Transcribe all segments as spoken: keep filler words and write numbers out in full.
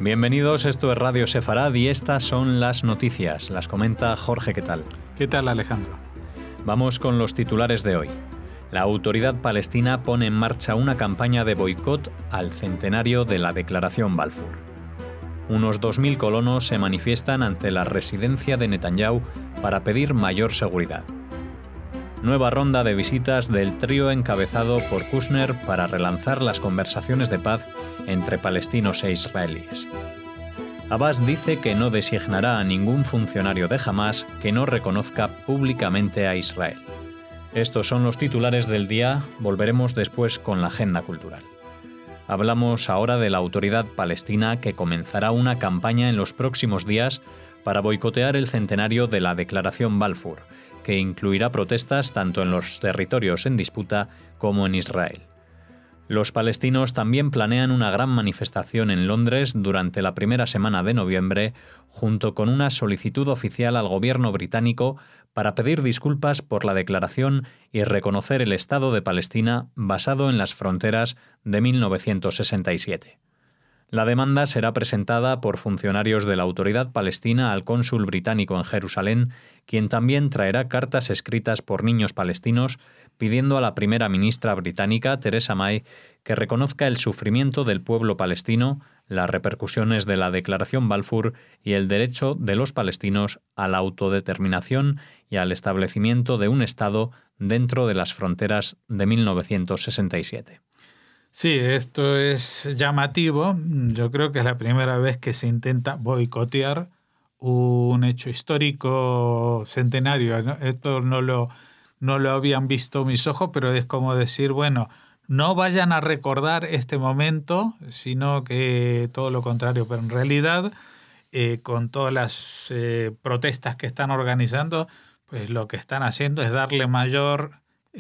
Bienvenidos, esto es Radio Sefarad y estas son las noticias. Las comenta Jorge, ¿qué tal? ¿Qué tal, Alejandro? Vamos con los titulares de hoy. La autoridad palestina pone en marcha una campaña de boicot al centenario de la Declaración Balfour. Unos dos mil colonos se manifiestan ante la residencia de Netanyahu para pedir mayor seguridad. Nueva ronda de visitas del trío encabezado por Kushner para relanzar las conversaciones de paz entre palestinos e israelíes. Abbas dice que no designará a ningún funcionario de Hamás que no reconozca públicamente a Israel. Estos son los titulares del día, volveremos después con la agenda cultural. Hablamos ahora de la autoridad palestina que comenzará una campaña en los próximos días para boicotear el centenario de la Declaración Balfour, que incluirá protestas tanto en los territorios en disputa como en Israel. Los palestinos también planean una gran manifestación en Londres durante la primera semana de noviembre, junto con una solicitud oficial al gobierno británico para pedir disculpas por la declaración y reconocer el Estado de Palestina basado en las fronteras de mil novecientos sesenta y siete. La demanda será presentada por funcionarios de la autoridad palestina al cónsul británico en Jerusalén, quien también traerá cartas escritas por niños palestinos pidiendo a la primera ministra británica, Theresa May, que reconozca el sufrimiento del pueblo palestino, las repercusiones de la Declaración Balfour y el derecho de los palestinos a la autodeterminación y al establecimiento de un Estado dentro de las fronteras de mil novecientos sesenta y siete. Sí, esto es llamativo. Yo creo que es la primera vez que se intenta boicotear un hecho histórico centenario, ¿no? Esto no lo, no lo habían visto mis ojos, pero es como decir, bueno, no vayan a recordar este momento, sino que todo lo contrario. Pero en realidad, eh, con todas las eh, protestas que están organizando, pues lo que están haciendo es darle mayor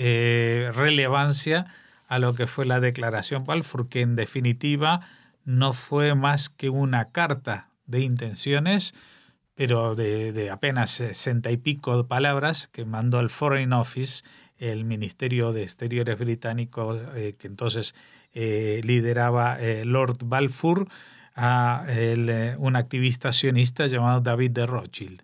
eh, relevancia a lo que fue la Declaración Balfour, que en definitiva no fue más que una carta de intenciones, pero de, de apenas sesenta y pico de palabras que mandó el Foreign Office, el Ministerio de Exteriores británico, eh, que entonces eh, lideraba eh, Lord Balfour, a el, eh, un activista sionista llamado David de Rothschild.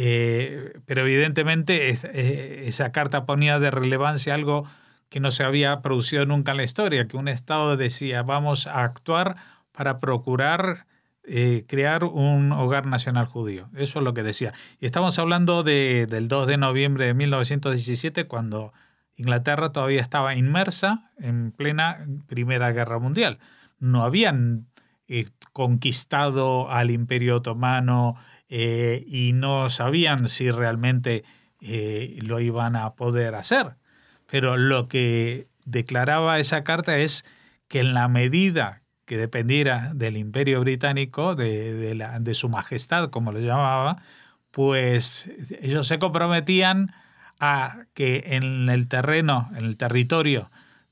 Eh, pero evidentemente es, eh, esa carta ponía de relevancia algo que no se había producido nunca en la historia, que un Estado decía vamos a actuar para procurar eh, crear un hogar nacional judío. Eso es lo que decía. Y estamos hablando de, del dos de noviembre de mil novecientos diecisiete, cuando Inglaterra todavía estaba inmersa en plena Primera Guerra Mundial. No habían eh, conquistado al Imperio Otomano eh, y no sabían si realmente eh, lo iban a poder hacer. Pero lo que declaraba esa carta es que en la medida que dependiera del Imperio Británico, de, de, la, de su majestad, como lo llamaba, pues ellos se comprometían a que en el terreno, en el territorio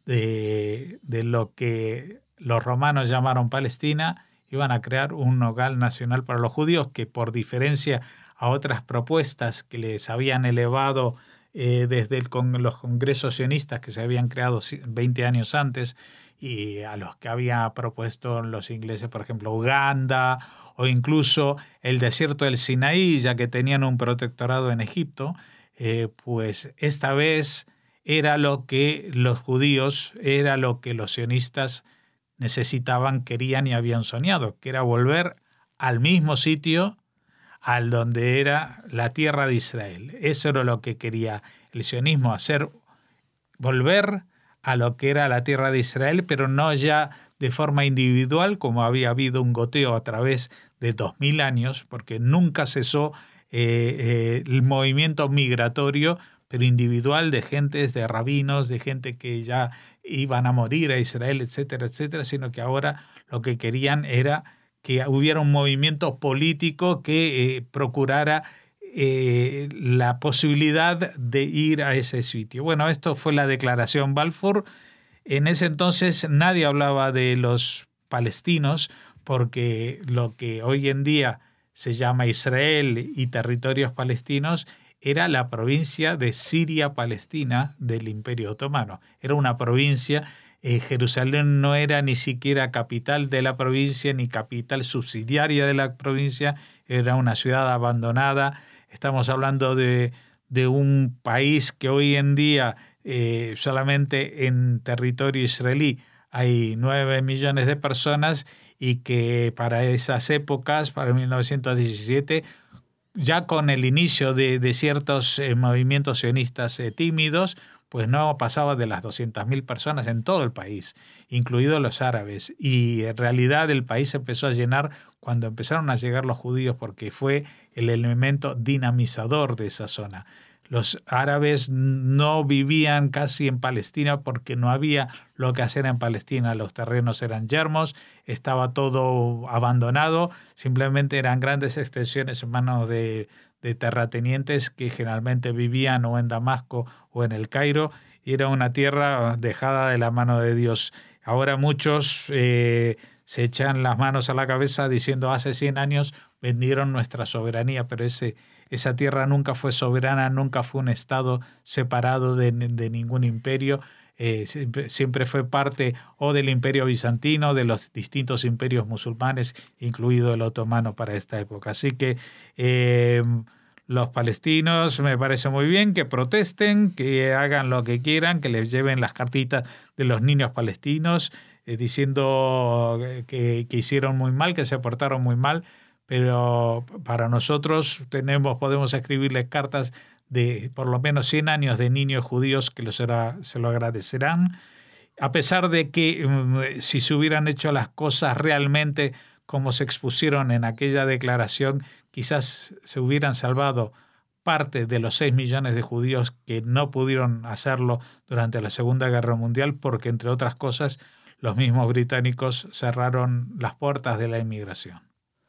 de, de lo que los romanos llamaron Palestina, iban a crear un hogar nacional para los judíos que, por diferencia a otras propuestas que les habían elevado Eh, desde el, con los congresos sionistas que se habían creado veinte años antes y a los que había propuesto los ingleses, por ejemplo, Uganda o incluso el desierto del Sinaí, ya que tenían un protectorado en Egipto, eh, pues esta vez era lo que los judíos, era lo que los sionistas necesitaban, querían y habían soñado, que era volver al mismo sitio al donde era la tierra de Israel. Eso era lo que quería el sionismo, hacer volver a lo que era la tierra de Israel, pero no ya de forma individual, como había habido un goteo a través de dos mil años, porque nunca cesó eh, eh, el movimiento migratorio, pero individual, de gentes, de rabinos, de gente que ya iban a morir a Israel, etcétera, etcétera, sino que ahora lo que querían era que hubiera un movimiento político que eh, procurara eh, la posibilidad de ir a ese sitio. Bueno, esto fue la Declaración Balfour. En ese entonces nadie hablaba de los palestinos, porque lo que hoy en día se llama Israel y territorios palestinos era la provincia de Siria-Palestina del Imperio Otomano. Era una provincia Eh, Jerusalén no era ni siquiera capital de la provincia ni capital subsidiaria de la provincia, era una ciudad abandonada. Estamos hablando de, de un país que hoy en día eh, solamente en territorio israelí hay nueve millones de personas y que para esas épocas, para mil novecientos diecisiete, ya con el inicio de, de ciertos eh, movimientos sionistas eh, tímidos, pues no pasaba de las doscientas mil personas en todo el país, incluidos los árabes. Y en realidad el país se empezó a llenar cuando empezaron a llegar los judíos, porque fue el elemento dinamizador de esa zona. Los árabes no vivían casi en Palestina porque no había lo que hacer en Palestina. Los terrenos eran yermos, estaba todo abandonado, simplemente eran grandes extensiones en manos de, de terratenientes que generalmente vivían o en Damasco o en el Cairo, y era una tierra dejada de la mano de Dios. Ahora muchos eh, se echan las manos a la cabeza diciendo hace cien años vendieron nuestra soberanía, pero ese Esa tierra nunca fue soberana, nunca fue un estado separado de, de ningún imperio. Eh, siempre, siempre fue parte o del imperio bizantino, de los distintos imperios musulmanes, incluido el otomano para esta época. Así que eh, los palestinos me parece muy bien que protesten, que hagan lo que quieran, que les lleven las cartitas de los niños palestinos eh, diciendo que, que hicieron muy mal, que se portaron muy mal. Pero para nosotros tenemos, podemos escribirles cartas de por lo menos cien años de niños judíos que los era, se lo agradecerán, a pesar de que um, si se hubieran hecho las cosas realmente como se expusieron en aquella declaración, quizás se hubieran salvado parte de los seis millones de judíos que no pudieron hacerlo durante la Segunda Guerra Mundial, porque entre otras cosas los mismos británicos cerraron las puertas de la inmigración.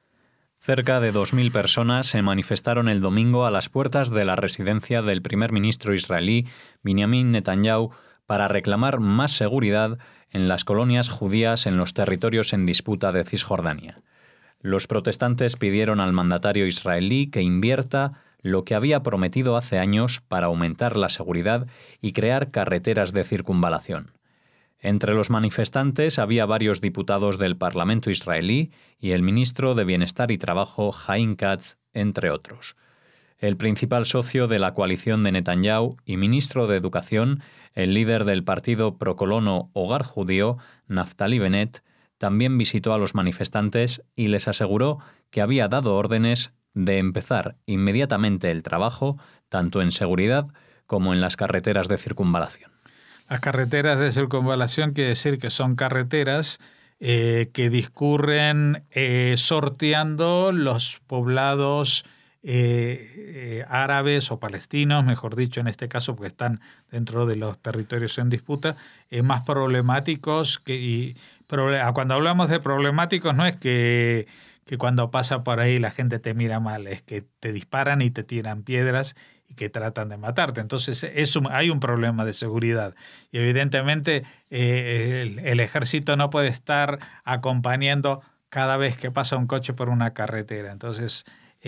Cerca de dos mil personas se manifestaron el domingo a las puertas de la residencia del primer ministro israelí Benjamin Netanyahu para reclamar más seguridad en las colonias judías en los territorios en disputa de Cisjordania. Los protestantes pidieron al mandatario israelí que invierta lo que había prometido hace años para aumentar la seguridad y crear carreteras de circunvalación. Entre los manifestantes había varios diputados del Parlamento israelí y el ministro de Bienestar y Trabajo, Haim Katz, entre otros. El principal socio de la coalición de Netanyahu y ministro de Educación, el líder del partido procolono Hogar Judío, Naftali Bennett, también visitó a los manifestantes y les aseguró que había dado órdenes de empezar inmediatamente el trabajo, tanto en seguridad como en las carreteras de circunvalación. Las carreteras de circunvalación quiere decir que son carreteras eh, que discurren eh, sorteando los poblados eh, eh, árabes o palestinos, mejor dicho en este caso, porque están dentro de los territorios en disputa, eh, más problemáticos. Que, y, cuando hablamos de problemáticos no es que, que cuando pasa por ahí la gente te mira mal, es que te disparan y te tiran piedras y que tratan de matarte. Entonces es un, hay un problema de seguridad. Y evidentemente eh, el, el ejército no puede estar acompañando cada vez que pasa un coche por una carretera. Entonces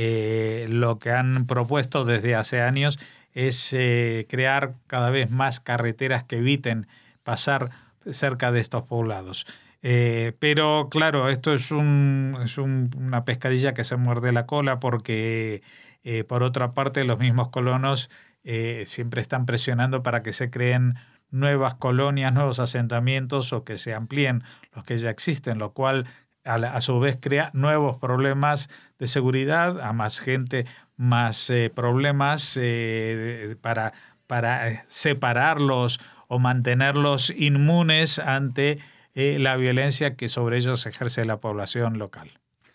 eh, lo que han propuesto desde hace años es eh, crear cada vez más carreteras que eviten pasar cerca de estos poblados. Eh, pero claro, esto es, un, es un, una pescadilla que se muerde la cola porque Eh, por otra parte, los mismos colonos eh, siempre están presionando para que se creen nuevas colonias, nuevos asentamientos o que se amplíen los que ya existen, lo cual a, la, a su vez crea nuevos problemas de seguridad, a más gente, más eh, problemas eh, para, para separarlos o mantenerlos inmunes ante eh, la violencia que sobre ellos ejerce la población local.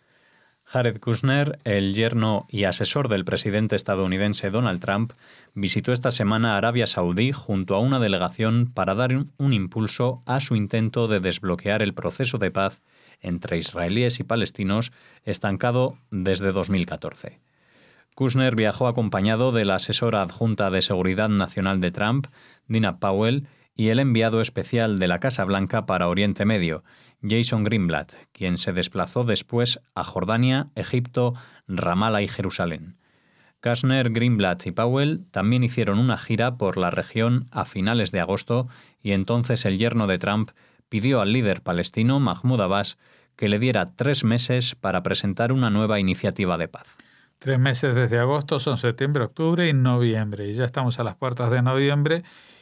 Jared Kushner, el yerno y asesor del presidente estadounidense Donald Trump, visitó esta semana Arabia Saudí junto a una delegación para dar un impulso a su intento de desbloquear el proceso de paz entre israelíes y palestinos estancado desde dos mil catorce. Kushner viajó acompañado de la asesora adjunta de Seguridad Nacional de Trump, Dina Powell, y el enviado especial de la Casa Blanca para Oriente Medio, Jason Greenblatt, quien se desplazó después a Jordania, Egipto, Ramallah y Jerusalén. Kushner, Greenblatt y Powell también hicieron una gira por la región a finales de agosto y entonces el yerno de Trump pidió al líder palestino Mahmoud Abbas que le diera tres meses para presentar una nueva iniciativa de paz. Tres meses desde agosto son septiembre, octubre y noviembre. Y ya estamos a las puertas de noviembre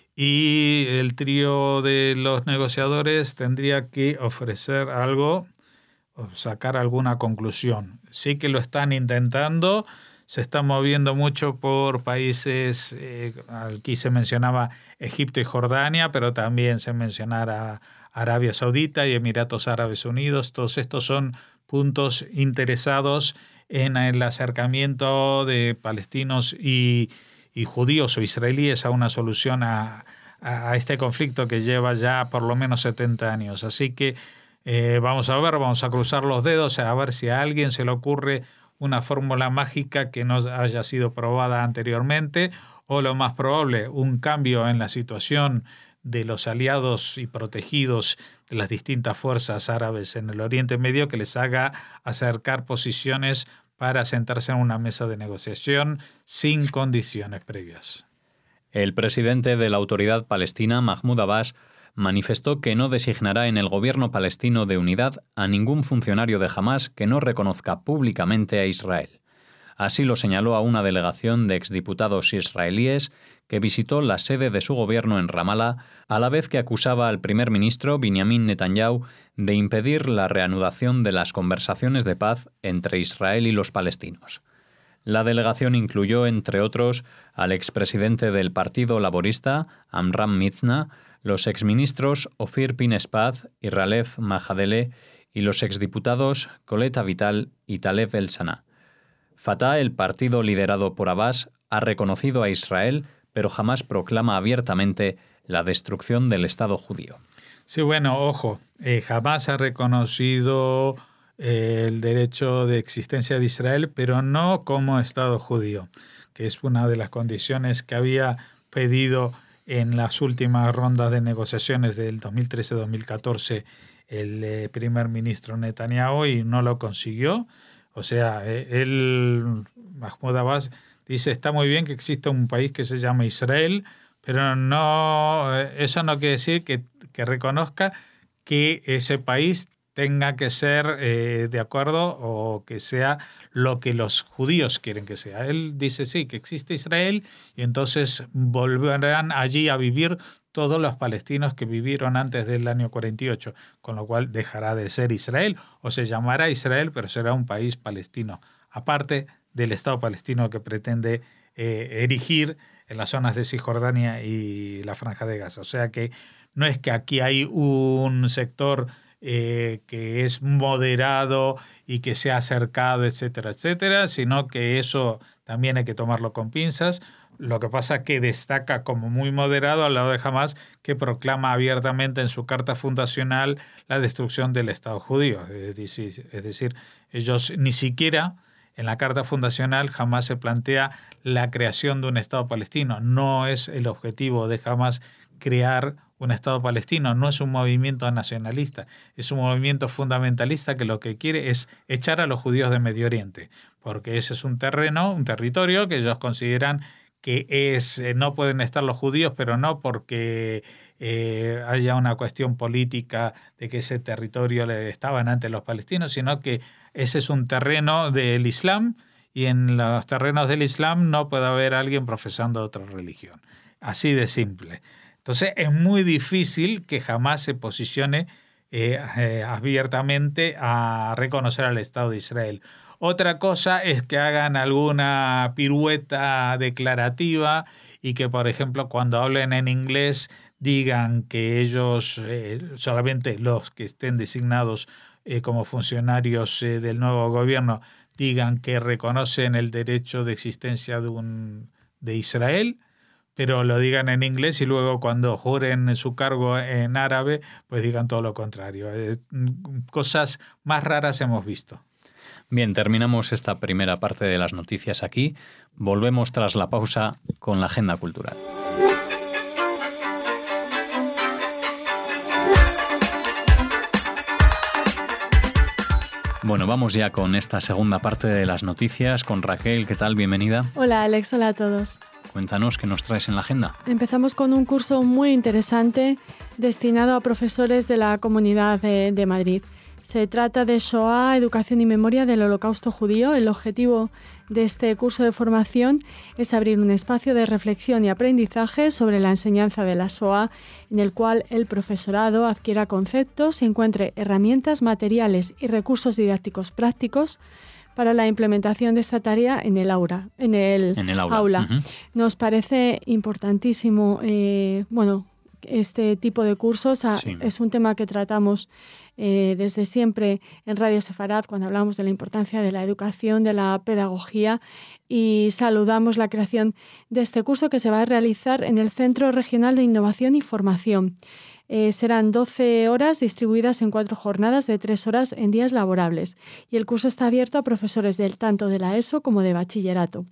y el trío de los negociadores tendría que ofrecer algo o sacar alguna conclusión. Sí que lo están intentando, se están moviendo mucho por países, eh, aquí se mencionaba Egipto y Jordania, pero también se mencionará Arabia Saudita y Emiratos Árabes Unidos. Todos estos son puntos interesados en el acercamiento de palestinos y, y judíos o israelíes a una solución a, a este conflicto que lleva ya por lo menos setenta años. Así que eh, vamos a ver, vamos a cruzar los dedos a ver si a alguien se le ocurre una fórmula mágica que no haya sido probada anteriormente, o lo más probable, un cambio en la situación de los aliados y protegidos de las distintas fuerzas árabes en el Oriente Medio que les haga acercar posiciones para sentarse en una mesa de negociación sin condiciones previas. El presidente de la Autoridad Palestina, Mahmoud Abbas, manifestó que no designará en el gobierno palestino de unidad a ningún funcionario de Hamás que no reconozca públicamente a Israel. Así lo señaló a una delegación de exdiputados israelíes que visitó la sede de su gobierno en Ramallah, a la vez que acusaba al primer ministro Benjamin Netanyahu de impedir la reanudación de las conversaciones de paz entre Israel y los palestinos. La delegación incluyó, entre otros, al expresidente del Partido Laborista, Amram Mitzna, los exministros Ofir Pines-Paz y Ralef Mahadele y los exdiputados Colette Avital y Taleb El-Sana. Fatah, el partido liderado por Abbas, ha reconocido a Israel, pero jamás proclama abiertamente la destrucción del Estado judío. Sí, bueno, ojo, eh, jamás ha reconocido eh, el derecho de existencia de Israel, pero no como Estado judío, que es una de las condiciones que había pedido en las últimas rondas de negociaciones del dos mil trece dos mil catorce el eh, primer ministro Netanyahu, y no lo consiguió. O sea, él, Mahmoud Abbas, dice, está muy bien que exista un país que se llama Israel, pero no, eso no quiere decir que, que reconozca que ese país tenga que ser eh, de acuerdo o que sea lo que los judíos quieren que sea. Él dice, sí, que existe Israel y entonces volverán allí a vivir todos los palestinos que vivieron antes del año cuarenta y ocho, con lo cual dejará de ser Israel o se llamará Israel, pero será un país palestino, aparte del Estado palestino que pretende eh, erigir en las zonas de Cisjordania y la Franja de Gaza. O sea que no es que aquí hay un sector eh, que es moderado y que se ha acercado, etcétera, etcétera, sino que eso también hay que tomarlo con pinzas. Lo que pasa es que destaca como muy moderado al lado de Hamás, que proclama abiertamente en su carta fundacional la destrucción del Estado judío. Es decir, es decir, ellos ni siquiera en la carta fundacional Hamás se plantea la creación de un Estado palestino. No es el objetivo de Hamás crear un Estado palestino, no es un movimiento nacionalista, es un movimiento fundamentalista que lo que quiere es echar a los judíos de Medio Oriente, porque ese es un terreno, un territorio que ellos consideran que es, eh, no pueden estar los judíos, pero no porque eh, haya una cuestión política de que ese territorio le estaban antes los palestinos, sino que ese es un terreno del Islam y en los terrenos del Islam no puede haber alguien profesando otra religión. Así de simple. Entonces es muy difícil que jamás se posicione eh, eh, abiertamente a reconocer al Estado de Israel. Otra cosa es que hagan alguna pirueta declarativa y que, por ejemplo, cuando hablen en inglés digan que ellos, eh, solamente los que estén designados eh, como funcionarios eh, del nuevo gobierno, digan que reconocen el derecho de existencia de, un, de Israel, pero lo digan en inglés y luego cuando juren su cargo en árabe, pues digan todo lo contrario. Eh, cosas más raras hemos visto. Bien, terminamos esta primera parte de las noticias aquí. Volvemos tras la pausa con la agenda cultural. Bueno, vamos ya con esta segunda parte de las noticias con Raquel. ¿Qué tal? Bienvenida. Hola Alex, hola a todos. cuéntanos qué nos traes en la agenda. Empezamos con un curso muy interesante destinado a profesores de la Comunidad de, de Madrid. Se trata de Shoah, Educación y Memoria del Holocausto Judío. El objetivo de este curso de formación es abrir un espacio de reflexión y aprendizaje sobre la enseñanza de la Shoah, en el cual el profesorado adquiera conceptos y encuentre herramientas, materiales y recursos didácticos prácticos para la implementación de esta tarea en el aula. En el, en el aula. aula. Uh-huh. Nos parece importantísimo, eh, bueno, este tipo de cursos. A, sí. Es un tema que tratamos eh, desde siempre en Radio Sefarad cuando hablamos de la importancia de la educación, de la pedagogía, y saludamos la creación de este curso que se va a realizar en el Centro Regional de Innovación y Formación. Eh, serán doce horas distribuidas en cuatro jornadas de tres horas en días laborables, y el curso está abierto a profesores del, tanto de la ESO como de bachillerato.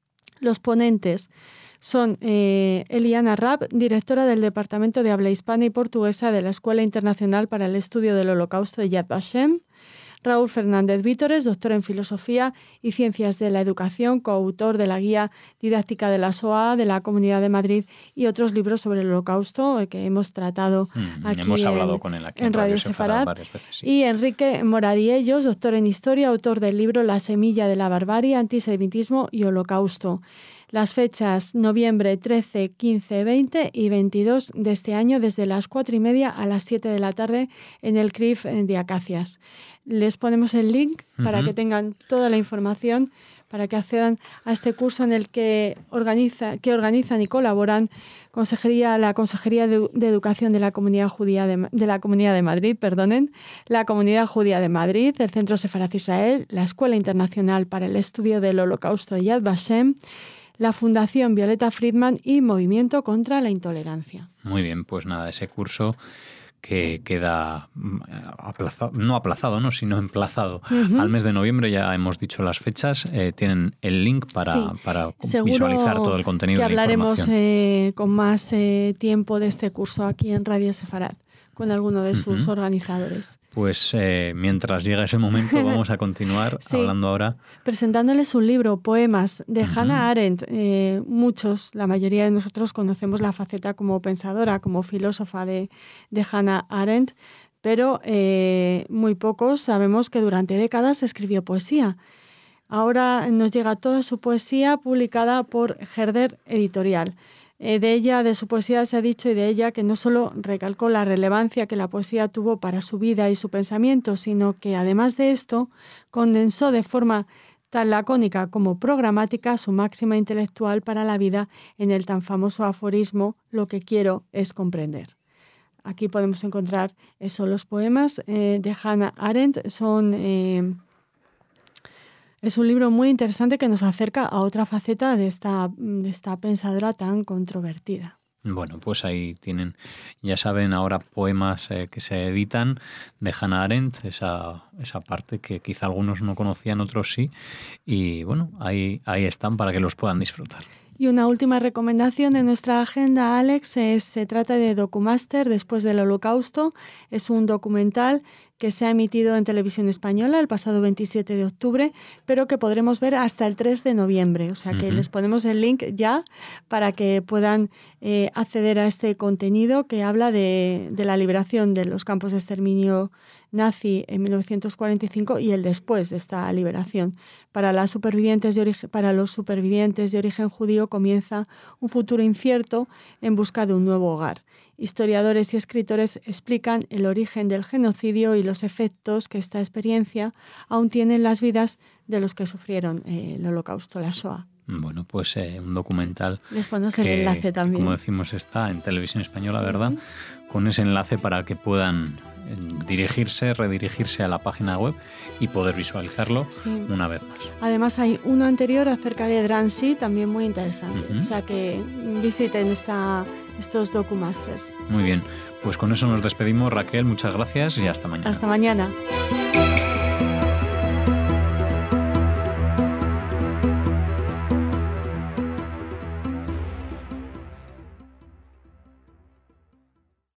Los ponentes son eh, Eliana Raab, directora del Departamento de Habla Hispana y Portuguesa de la Escuela Internacional para el Estudio del Holocausto de Yad Vashem; Raúl Fernández Vítores, doctor en Filosofía y Ciencias de la Educación, coautor de la Guía Didáctica de la Shoah de la Comunidad de Madrid y otros libros sobre el Holocausto que hemos tratado mm, aquí, hemos en, hablado con él aquí en, en Radio, Radio Sefarad varias veces. Sí. Y Enrique Moradiellos, doctor en Historia, autor del libro La semilla de la barbarie, antisemitismo y holocausto. Las fechas noviembre trece, quince, veinte y veintidós de este año, desde las cuatro y media a las siete de la tarde en el C R I F de Acacias. Les ponemos el link uh-huh. para que tengan toda la información, para que accedan a este curso en el que, organiza, que organizan y colaboran Consejería, la Consejería de, de Educación de la Comunidad Judía de, de la Comunidad de Madrid, perdonen, la Comunidad Judía de Madrid, el Centro Sefarad Israel, la Escuela Internacional para el Estudio del Holocausto de Yad Vashem, la Fundación Violeta Friedman y Movimiento contra la Intolerancia. Muy bien, pues nada, ese curso que queda aplazado, no aplazado, no, sino emplazado uh-huh. al mes de noviembre. Ya hemos dicho las fechas, eh, tienen el link para, sí. para Seguro visualizar todo el contenido que de la hablaremos información. Eh, con más eh, tiempo de este curso aquí en Radio Sefarad, con alguno de sus uh-huh. organizadores. Pues eh, mientras llega ese momento vamos a continuar sí, hablando ahora. Presentándoles un libro, Poemas, de uh-huh. Hannah Arendt. Eh, muchos, la mayoría de nosotros conocemos la faceta como pensadora, como filósofa de, de Hannah Arendt, pero eh, muy pocos sabemos que durante décadas escribió poesía. Ahora nos llega toda su poesía publicada por Herder Editorial. Eh, de ella, de su poesía se ha dicho y de ella que no solo recalcó la relevancia que la poesía tuvo para su vida y su pensamiento, sino que además de esto condensó de forma tan lacónica como programática su máxima intelectual para la vida en el tan famoso aforismo «Lo que quiero es comprender». Aquí podemos encontrar eso. Los poemas eh, de Hannah Arendt son... Eh, Es un libro muy interesante que nos acerca a otra faceta de esta, de esta pensadora tan controvertida. Bueno, pues ahí tienen, ya saben, ahora poemas eh, que se editan de Hannah Arendt, esa, esa parte que quizá algunos no conocían, otros sí. Y bueno, ahí, ahí están para que los puedan disfrutar. Y una última recomendación de nuestra agenda, Alex, es, se trata de Documaster, Después del Holocausto. Es un documental que se ha emitido en televisión española el pasado veintisiete de octubre, pero que podremos ver hasta el tres de noviembre. O sea que uh-huh. les ponemos el link ya para que puedan eh, acceder a este contenido que habla de, de la liberación de los campos de exterminio nazi en mil novecientos cuarenta y cinco y el después de esta liberación. Para, las supervivientes de origen, para los supervivientes de origen judío comienza un futuro incierto en busca de un nuevo hogar. Historiadores y escritores explican el origen del genocidio y los efectos que esta experiencia aún tiene en las vidas de los que sufrieron eh, el Holocausto, la Shoah. Bueno, pues eh, un documental. Les ponemos que, el enlace también. Que, como decimos, está en televisión española, ¿verdad? Uh-huh. Con ese enlace para que puedan dirigirse, redirigirse a la página web y poder visualizarlo sí. una vez más. Además hay uno anterior acerca de Drancy, también muy interesante. Uh-huh. O sea que visiten esta, estos Documasters. Muy bien, pues con eso nos despedimos, Raquel, muchas gracias y hasta mañana. Hasta mañana.